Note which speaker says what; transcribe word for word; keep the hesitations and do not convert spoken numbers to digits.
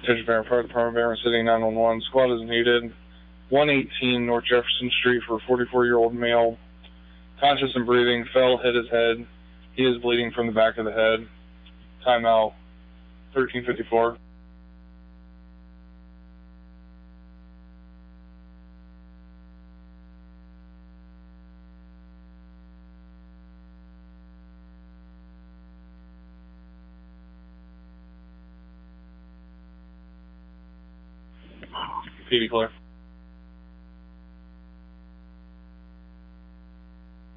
Speaker 1: Attention Barron Fire Department, Barron City, nine one one. Squad is needed. one eighteen North Jefferson Street for a forty-four-year-old male. Conscious and breathing, fell, hit his head. He is bleeding from the back of the head. Timeout, thirteen fifty-four. P D clear.